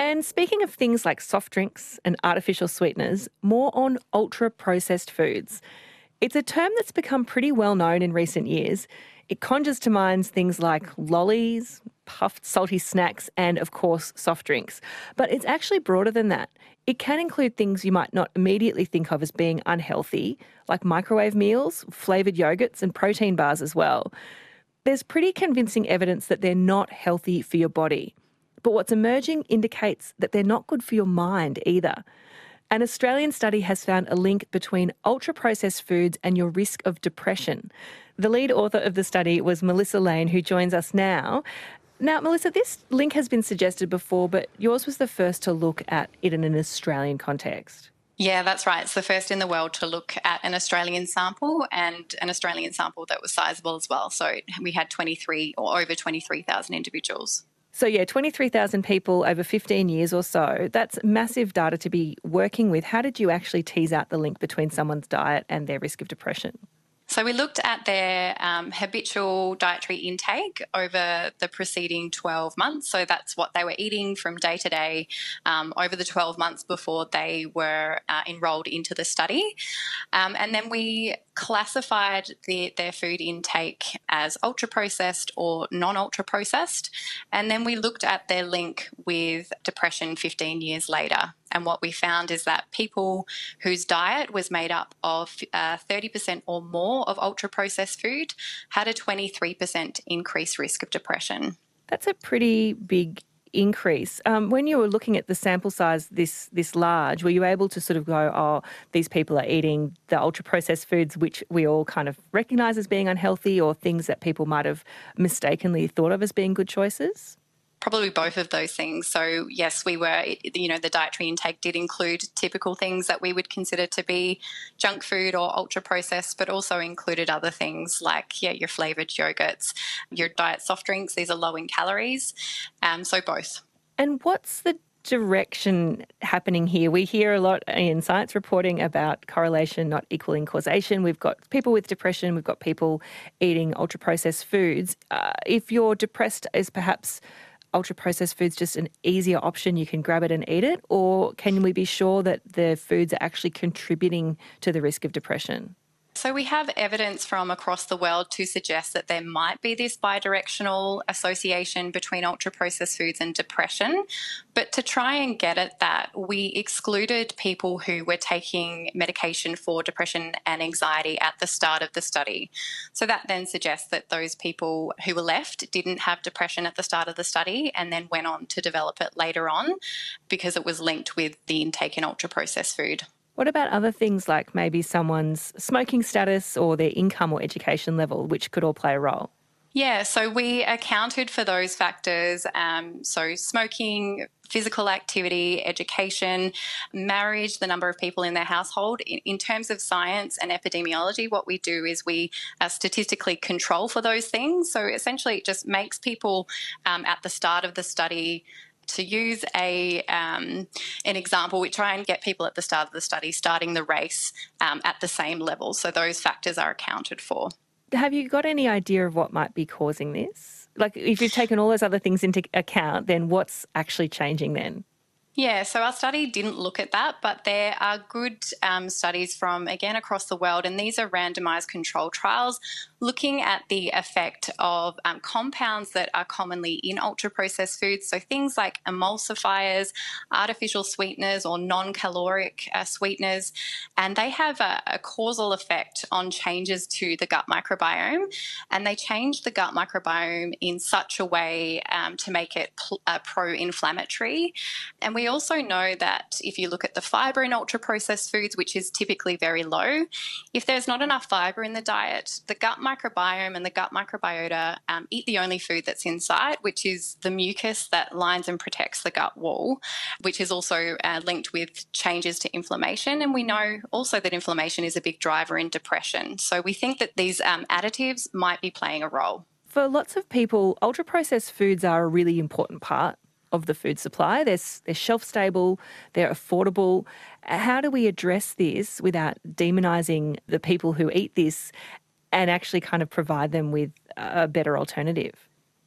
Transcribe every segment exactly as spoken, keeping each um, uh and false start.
And speaking of things like soft drinks and artificial sweeteners, more on ultra-processed foods. It's a term that's become pretty well known in recent years. It conjures to mind things like lollies, puffed salty snacks, and of course, soft drinks. But it's actually broader than that. It can include things you might not immediately think of as being unhealthy, like microwave meals, flavoured yogurts, and protein bars as well. There's pretty convincing evidence that they're not healthy for your body. But what's emerging indicates that they're not good for your mind either. An Australian study has found a link between ultra-processed foods and your risk of depression. The lead author of the study was Melissa Lane, who joins us now. Now, Melissa, this link has been suggested before, but yours was the first to look at it in an Australian context. Yeah, that's right. It's the first in the world to look at an Australian sample, and an Australian sample that was sizable as well. So we had twenty-three or over twenty-three thousand individuals. So yeah, twenty-three thousand people over fifteen years or so. That's massive data to be working with. How did you actually tease out the link between someone's diet and their risk of depression? So we looked at their um, habitual dietary intake over the preceding twelve months. So that's what they were eating from day to day um, over the twelve months before they were uh, enrolled into the study. Um, and then we classified the, their food intake as ultra-processed or non-ultra-processed. And then we looked at their link with depression fifteen years later. And what we found is that people whose diet was made up of uh, thirty percent or more of ultra-processed food had a twenty-three percent increased risk of depression. That's a pretty big increase. Um, when you were looking at the sample size this this large, were you able to sort of go, oh, these people are eating the ultra-processed foods which we all kind of recognise as being unhealthy, or things that people might have mistakenly thought of as being good choices? Probably both of those things. So yes, we were, you know, the dietary intake did include typical things that we would consider to be junk food or ultra processed, but also included other things like, yeah, your flavoured yogurts, your diet soft drinks. These are low in calories. Um, so both. And what's the direction happening here? We hear a lot in science reporting about correlation not equaling causation. We've got people with depression, we've got people eating ultra-processed foods. Uh, if you're depressed, is perhaps ultra-processed foods just an easier option? You can grab it and eat it? Or can we be sure that the foods are actually contributing to the risk of depression? So we have evidence from across the world to suggest that there might be this bidirectional association between ultra-processed foods and depression. But to try and get at that, we excluded people who were taking medication for depression and anxiety at the start of the study. So that then suggests that those people who were left didn't have depression at the start of the study and then went on to develop it later on because it was linked with the intake in ultra-processed food. What about other things like maybe someone's smoking status or their income or education level, which could all play a role? Yeah, so we accounted for those factors. Um, so smoking, physical activity, education, marriage, the number of people in their household. In, in terms of science and epidemiology, what we do is we uh, statistically control for those things. So essentially it just makes people um, at the start of the study, to use a um, an example, we try and get people at the start of the study starting the race um, at the same level. So those factors are accounted for. Have you got any idea of what might be causing this? Like, if you've taken all those other things into account, then what's actually changing then? Yeah, so our study didn't look at that, but there are good um, studies from, again, across the world, and these are randomised control trials looking at the effect of um, compounds that are commonly in ultra-processed foods, so things like emulsifiers, artificial sweeteners or non-caloric uh, sweeteners, and they have a, a causal effect on changes to the gut microbiome, and they change the gut microbiome in such a way um, to make it pl- uh, pro-inflammatory. And we also know that if you look at the fibre in ultra-processed foods, which is typically very low, if there's not enough fibre in the diet, the gut microbiome and the gut microbiota um, eat the only food that's in sight, which is the mucus that lines and protects the gut wall, which is also uh, linked with changes to inflammation. And we know also that inflammation is a big driver in depression. So we think that these um, additives might be playing a role. For lots of people, ultra-processed foods are a really important part of the food supply. They're, they're shelf-stable, they're affordable. How do we address this without demonising the people who eat this and actually kind of provide them with a better alternative?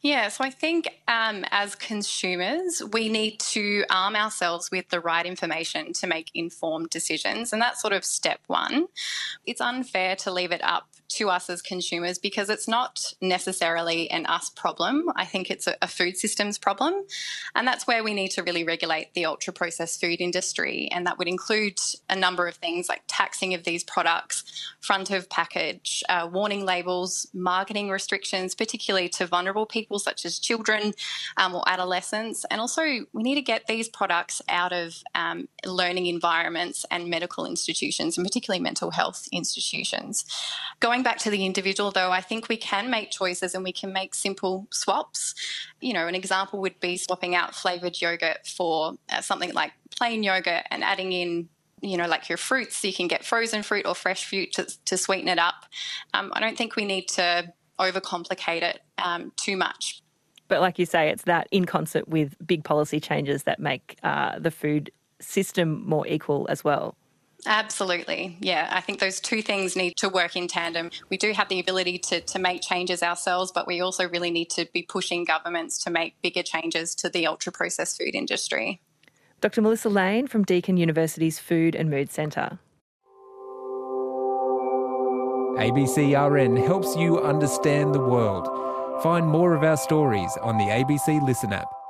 Yeah, so I think um, as consumers, we need to arm ourselves with the right information to make informed decisions. And that's sort of step one. It's unfair to leave it up to us as consumers because it's not necessarily an us problem. I think it's a, a food systems problem. And that's where we need to really regulate the ultra processed food industry. And that would include a number of things like taxing of these products, front of package, uh, warning labels, marketing restrictions, particularly to vulnerable people such as children um, or adolescents. And also, we need to get these products out of um, learning environments and medical institutions, and particularly mental health institutions. Going back to the individual, though, I think we can make choices and we can make simple swaps. You know, an example would be swapping out flavoured yogurt for uh, something like plain yogurt and adding in, you know, like your fruits. So you can get frozen fruit or fresh fruit to, to sweeten it up. Um, I don't think we need to overcomplicate it um, too much. But like you say, it's that in concert with big policy changes that make uh, the food system more equal as well. Absolutely. Yeah, I think those two things need to work in tandem. We do have the ability to, to make changes ourselves, but we also really need to be pushing governments to make bigger changes to the ultra-processed food industry. Doctor Melissa Lane from Deakin University's Food and Mood Centre. A B C R N helps you understand the world. Find more of our stories on the A B C Listen app.